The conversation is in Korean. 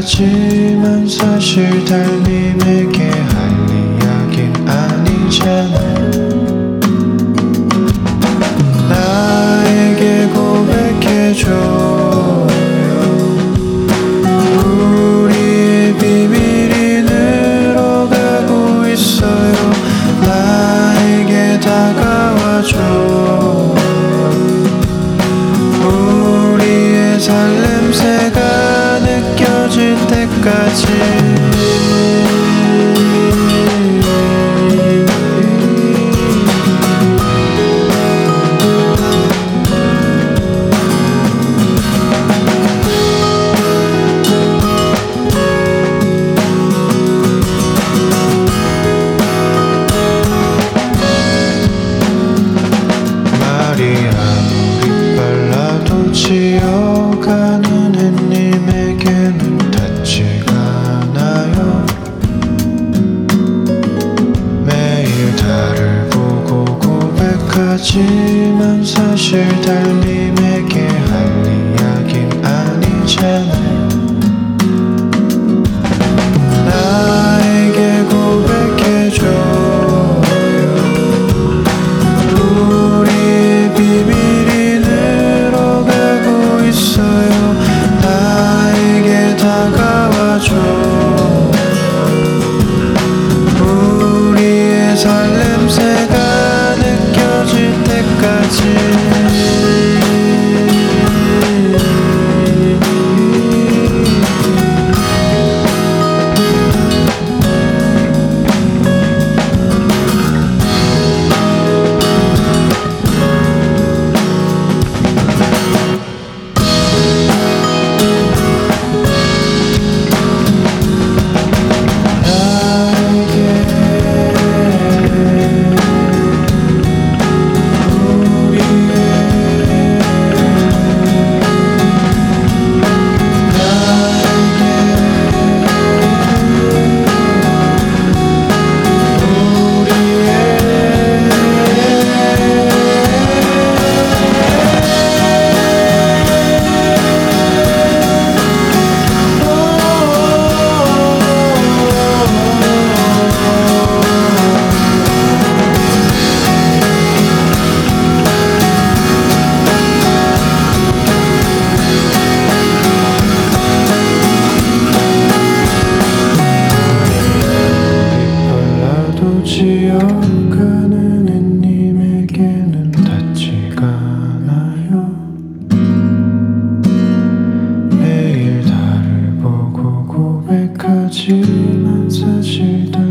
고백하지만 사실 달님에게 할 이야긴 아니잖아. 나에게 고백해줘요. 우리의 비밀이 늘어가고 있어요. 나에게 다가와줘. 우리의 살냄새가 느껴질 때까지. 지어가는 햇님에게는 닿지가 않아요. 매일 달을 보고 고백하지만 사실 달님에게 할 이야긴 아니잖아요. 나에게 고백해줘요. 우리의 비밀이 늘어가고 있어요. 나에게 다가와줘. 우리의 살냄새가 느껴질 때까지. 지어가는 햇님에게는 닿지가 않아요. 매일 달을 보고 고백하지만 사실